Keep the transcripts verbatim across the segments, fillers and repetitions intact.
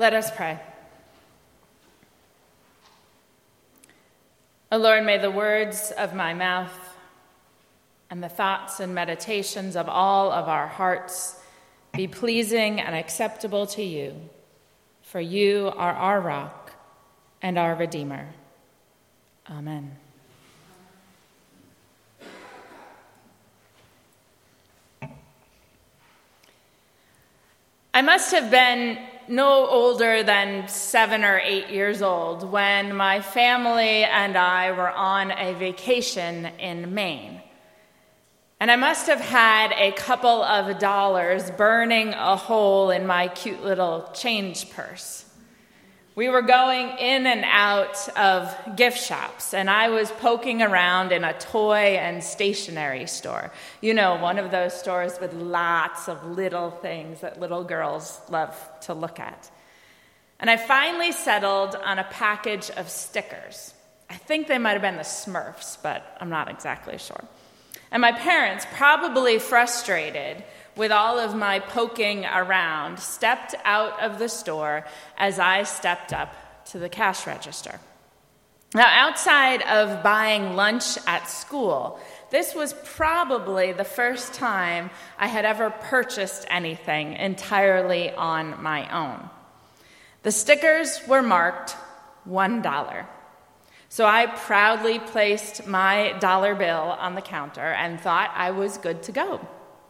Let us pray. O Lord, may the words of my mouth and the thoughts and meditations of all of our hearts be pleasing and acceptable to you, for you are our rock and our Redeemer. Amen. I must have been no older than seven or eight years old when my family and I were on a vacation in Maine. And I must have had a couple of dollars burning a hole in my cute little change purse. We were going in and out of gift shops, and I was poking around in a toy and stationery store. You know, one of those stores with lots of little things that little girls love to look at. And I finally settled on a package of stickers. I think they might have been the Smurfs, but I'm not exactly sure. And my parents, probably frustrated with all of my poking around, stepped out of the store as I stepped up to the cash register. Now, outside of buying lunch at school, this was probably the first time I had ever purchased anything entirely on my own. The stickers were marked one dollar. So I proudly placed my dollar bill on the counter and thought I was good to go.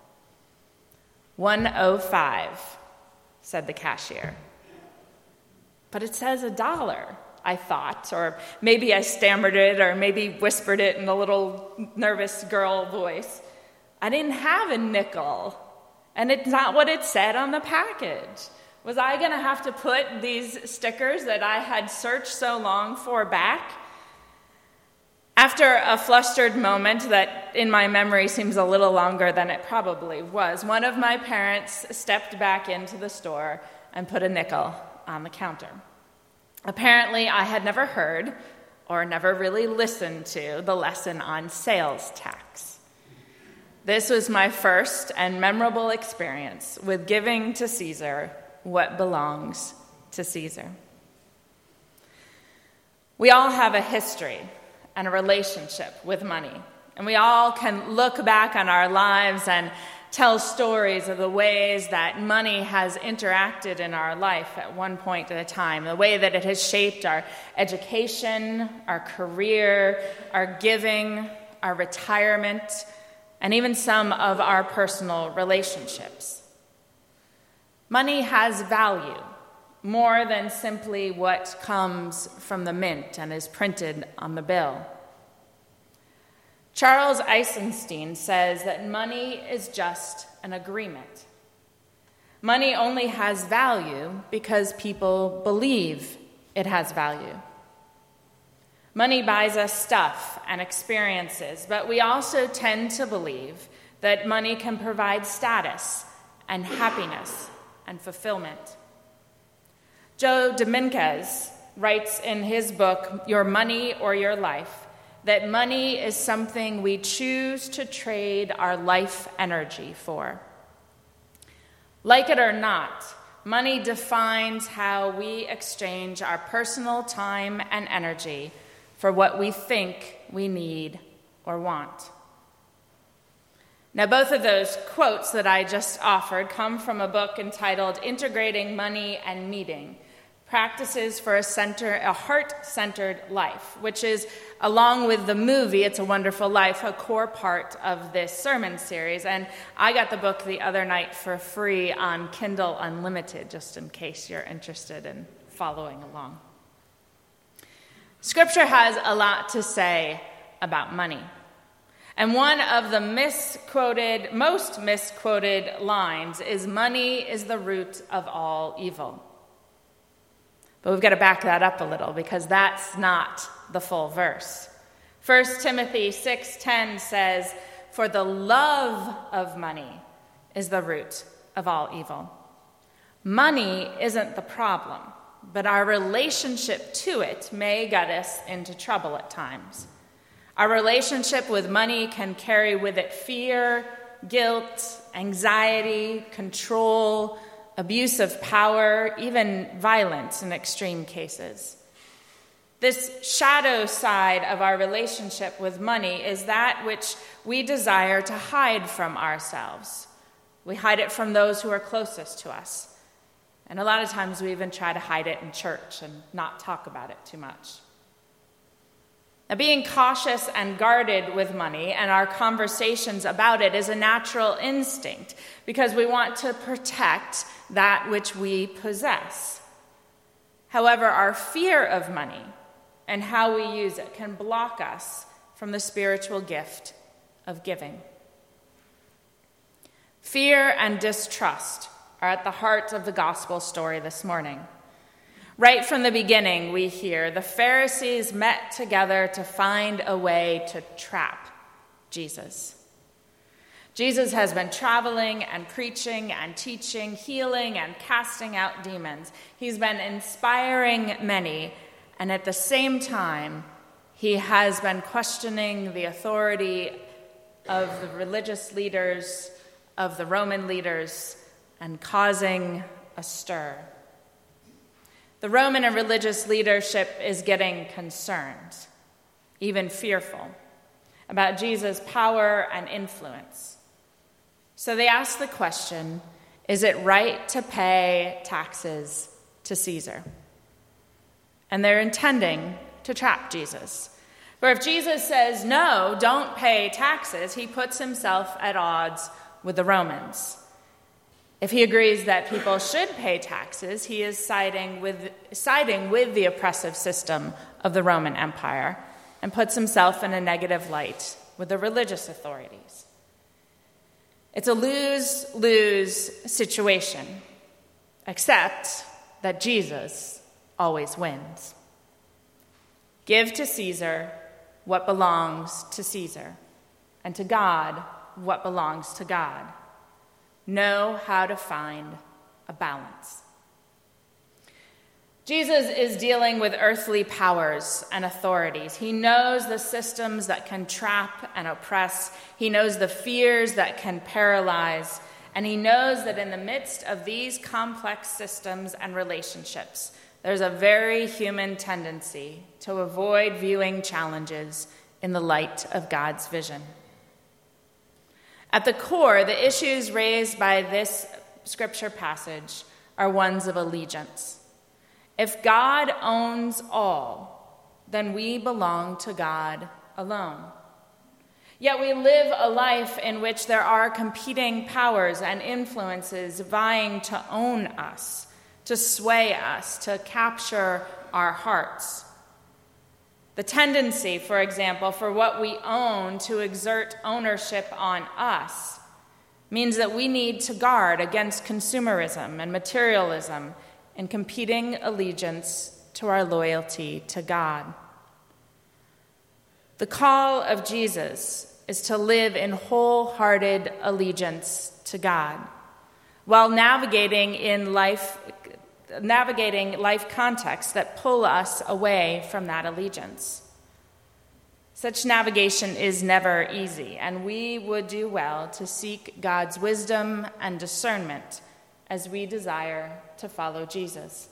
one oh five, said the cashier. But it says a dollar, I thought, or maybe I stammered it, or maybe whispered it in a little nervous girl voice. I didn't have a nickel, and it's not what it said on the package. Was I going to have to put these stickers that I had searched so long for back? After a flustered moment that in my memory seems a little longer than it probably was, one of my parents stepped back into the store and put a nickel on the counter. Apparently, I had never heard or never really listened to the lesson on sales tax. This was my first and memorable experience with giving to Caesar what belongs to Caesar. We all have a history and a relationship with money. And we all can look back on our lives and tell stories of the ways that money has interacted in our life at one point at a time, the way that it has shaped our education, our career, our giving, our retirement, and even some of our personal relationships. Money has value, more than simply what comes from the mint and is printed on the bill. Charles Eisenstein says that money is just an agreement. Money only has value because people believe it has value. Money buys us stuff and experiences, but we also tend to believe that money can provide status and happiness and fulfillment. Joe Dominguez writes in his book, Your Money or Your Life, that money is something we choose to trade our life energy for. Like it or not, money defines how we exchange our personal time and energy for what we think we need or want. Now, both of those quotes that I just offered come from a book entitled Integrating Money and Meaning, Practices for a, center, a Heart-Centered Life, which is, along with the movie It's a Wonderful Life, a core part of this sermon series. And I got the book the other night for free on Kindle Unlimited, just in case you're interested in following along. Scripture has a lot to say about money. And one of the misquoted, most misquoted lines is, money is the root of all evil. But we've got to back that up a little because that's not the full verse. First Timothy six ten says, for the love of money is the root of all evil. Money isn't the problem, but our relationship to it may get us into trouble at times. Our relationship with money can carry with it fear, guilt, anxiety, control, abuse of power, even violence in extreme cases. This shadow side of our relationship with money is that which we desire to hide from ourselves. We hide it from those who are closest to us. And a lot of times we even try to hide it in church and not talk about it too much. Now, being cautious and guarded with money and our conversations about it is a natural instinct because we want to protect that which we possess. However, our fear of money and how we use it can block us from the spiritual gift of giving. Fear and distrust are at the heart of the gospel story this morning. Right from the beginning, we hear the Pharisees met together to find a way to trap Jesus. Jesus has been traveling and preaching and teaching, healing and casting out demons. He's been inspiring many, and at the same time, he has been questioning the authority of the religious leaders, of the Roman leaders, and causing a stir. The Roman and religious leadership is getting concerned, even fearful, about Jesus' power and influence. So they ask the question, is it right to pay taxes to Caesar? And they're intending to trap Jesus. For if Jesus says, no, don't pay taxes, he puts himself at odds with the Romans. If he agrees that people should pay taxes, he is siding with, siding with the oppressive system of the Roman Empire and puts himself in a negative light with the religious authorities. It's a lose-lose situation, except that Jesus always wins. Give to Caesar what belongs to Caesar, and to God what belongs to God. Know how to find a balance. Jesus is dealing with earthly powers and authorities. He knows the systems that can trap and oppress. He knows the fears that can paralyze. And he knows that in the midst of these complex systems and relationships, there's a very human tendency to avoid viewing challenges in the light of God's vision. At the core, the issues raised by this scripture passage are ones of allegiance. If God owns all, then we belong to God alone. Yet we live a life in which there are competing powers and influences vying to own us, to sway us, to capture our hearts. The tendency, for example, for what we own to exert ownership on us means that we need to guard against consumerism and materialism in competing allegiance to our loyalty to God. The call of Jesus is to live in wholehearted allegiance to God while navigating in life navigating life contexts that pull us away from that allegiance. Such navigation is never easy, and we would do well to seek God's wisdom and discernment as we desire to follow Jesus.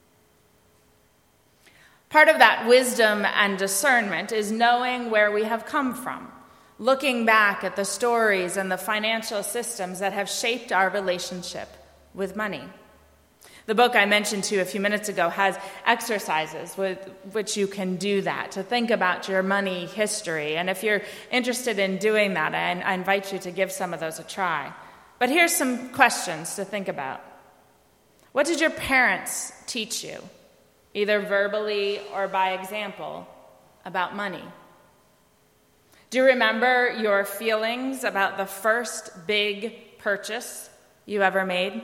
Part of that wisdom and discernment is knowing where we have come from, looking back at the stories and the financial systems that have shaped our relationship with money. The book I mentioned to you a few minutes ago has exercises with which you can do that, to think about your money history. And if you're interested in doing that, I, I invite you to give some of those a try. But here's some questions to think about. What did your parents teach you, either verbally or by example, about money? Do you remember your feelings about the first big purchase you ever made?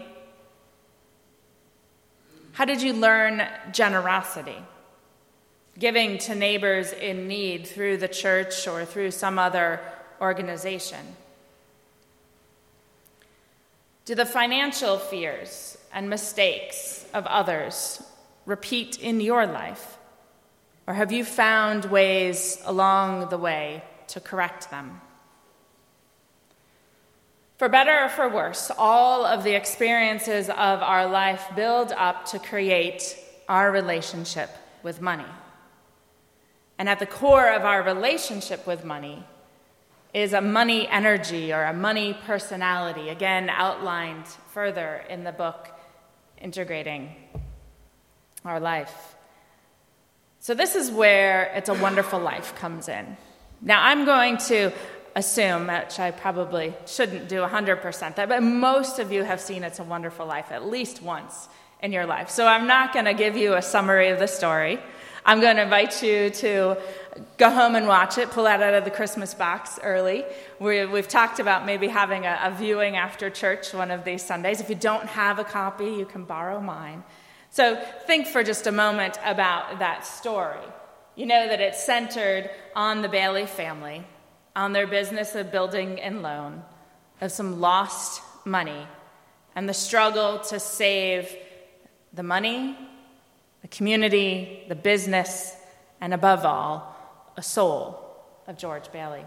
How did you learn generosity, giving to neighbors in need through the church or through some other organization? Do the financial fears and mistakes of others repeat in your life? Or have you found ways along the way to correct them? For better or for worse, all of the experiences of our life build up to create our relationship with money. And at the core of our relationship with money is a money energy or a money personality, again outlined further in the book, Integrating Our Life. So this is where It's a Wonderful Life comes in. Now I'm going to assume, which I probably shouldn't do one hundred percent, that but most of you have seen It's a Wonderful Life at least once in your life. So I'm not going to give you a summary of the story. I'm going to invite you to go home and watch it, pull that out of the Christmas box early. We, we've talked about maybe having a, a viewing after church one of these Sundays. If you don't have a copy, you can borrow mine. So think for just a moment about that story. You know that it's centered on the Bailey family, on their business of building and loan, of some lost money, and the struggle to save the money, the community, the business, and above all, a soul of George Bailey.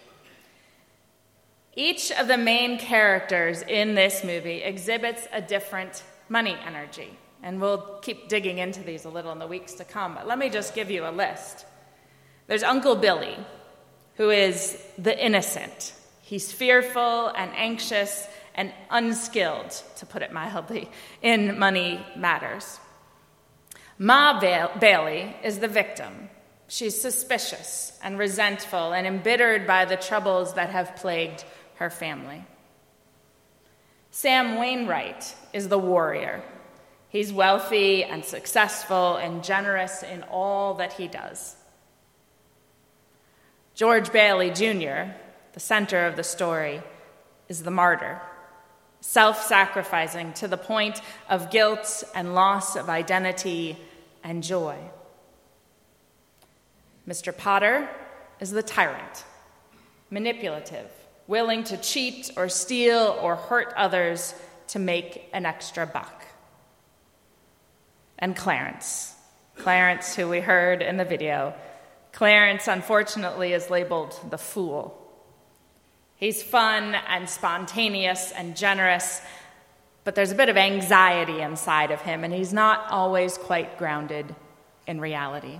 Each of the main characters in this movie exhibits a different money energy, and we'll keep digging into these a little in the weeks to come, but let me just give you a list. There's Uncle Billy, who is the innocent. He's fearful and anxious and unskilled, to put it mildly, in money matters. Ma ba- Bailey is the victim. She's suspicious and resentful and embittered by the troubles that have plagued her family. Sam Wainwright is the warrior. He's wealthy and successful and generous in all that he does. George Bailey Junior, the center of the story, is the martyr, self-sacrificing to the point of guilt and loss of identity and joy. Mister Potter is the tyrant, manipulative, willing to cheat or steal or hurt others to make an extra buck. And Clarence, Clarence, who we heard in the video, Clarence, unfortunately, is labeled the fool. He's fun and spontaneous and generous, but there's a bit of anxiety inside of him, and he's not always quite grounded in reality.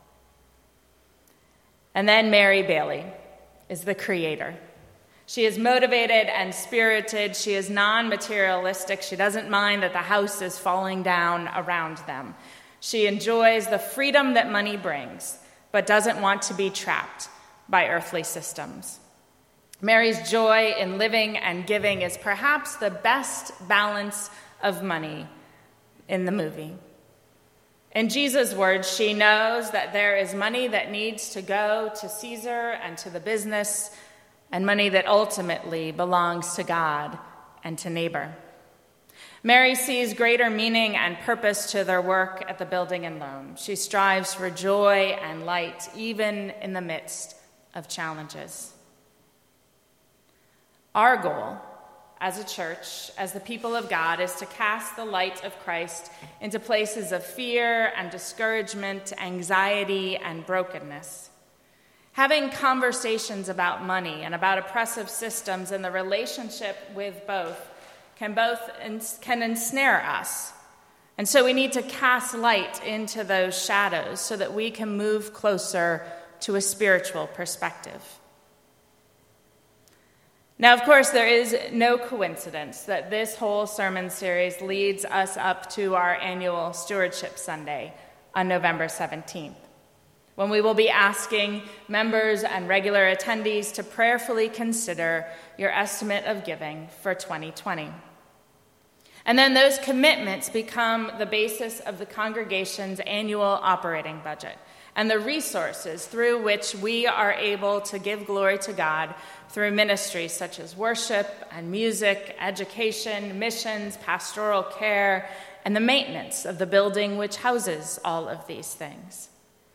And then Mary Bailey is the creator. She is motivated and spirited. She is non-materialistic. She doesn't mind that the house is falling down around them. She enjoys the freedom that money brings, but doesn't want to be trapped by earthly systems. Mary's joy in living and giving is perhaps the best balance of money in the movie. In Jesus' words, she knows that there is money that needs to go to Caesar and to the business, and money that ultimately belongs to God and to neighbor. Mary sees greater meaning and purpose to their work at the Building and Loan. She strives for joy and light, even in the midst of challenges. Our goal as a church, as the people of God, is to cast the light of Christ into places of fear and discouragement, anxiety and brokenness. Having conversations about money and about oppressive systems and the relationship with both can both can ensnare us. And so we need to cast light into those shadows so that we can move closer to a spiritual perspective. Now, of course, there is no coincidence that this whole sermon series leads us up to our annual Stewardship Sunday on November seventeenth, when we will be asking members and regular attendees to prayerfully consider your estimate of giving for twenty twenty. And then those commitments become the basis of the congregation's annual operating budget and the resources through which we are able to give glory to God through ministries such as worship and music, education, missions, pastoral care, and the maintenance of the building which houses all of these things.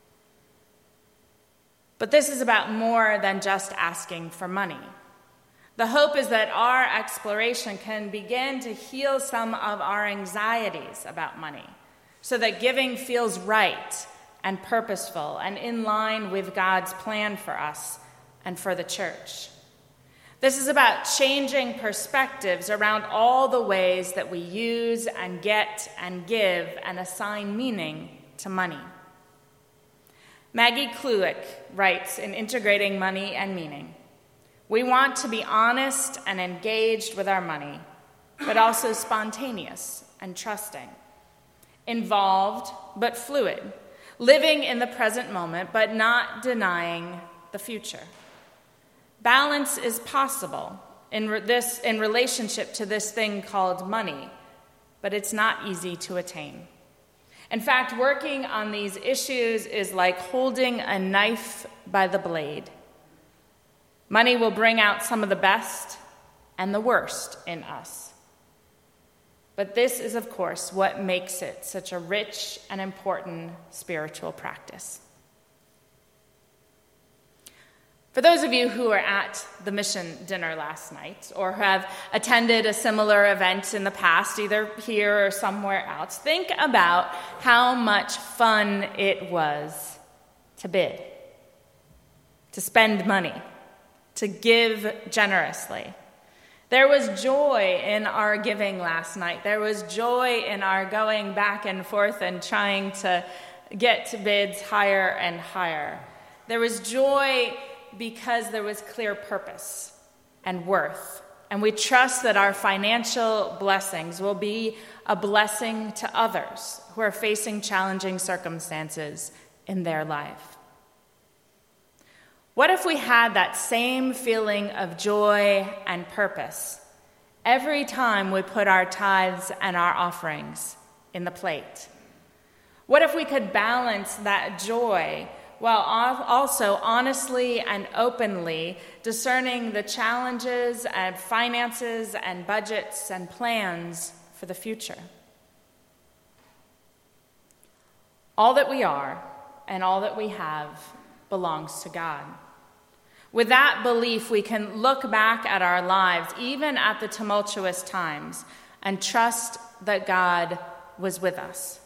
But this is about more than just asking for money. The hope is that our exploration can begin to heal some of our anxieties about money so that giving feels right and purposeful and in line with God's plan for us and for the church. This is about changing perspectives around all the ways that we use and get and give and assign meaning to money. Maggie Kluick writes in Integrating Money and Meaning, "We want to be honest and engaged with our money, but also spontaneous and trusting, involved but fluid, living in the present moment but not denying the future. Balance is possible in re- this in relationship to this thing called money, but it's not easy to attain. In fact, working on these issues is like holding a knife by the blade. Money will bring out some of the best and the worst in us. But this is, of course, what makes it such a rich and important spiritual practice." For those of you who were at the mission dinner last night or have attended a similar event in the past, either here or somewhere else, think about how much fun it was to bid, to spend money, to give generously. There was joy in our giving last night. There was joy in our going back and forth and trying to get bids higher and higher. There was joy because there was clear purpose and worth. And we trust that our financial blessings will be a blessing to others who are facing challenging circumstances in their life. What if we had that same feeling of joy and purpose every time we put our tithes and our offerings in the plate? What if we could balance that joy while also honestly and openly discerning the challenges and finances and budgets and plans for the future? All that we are and all that we have belongs to God. With that belief, we can look back at our lives, even at the tumultuous times, and trust that God was with us.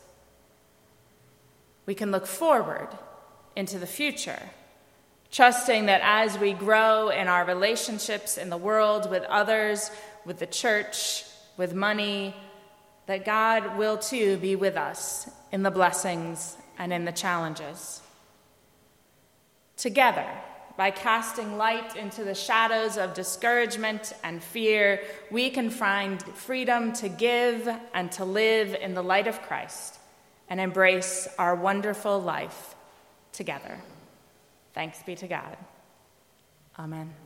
We can look forward into the future, trusting that as we grow in our relationships in the world with others, with the church, with money, that God will too be with us in the blessings and in the challenges. Together, by casting light into the shadows of discouragement and fear, we can find freedom to give and to live in the light of Christ and embrace our wonderful life together. Thanks be to God. Amen.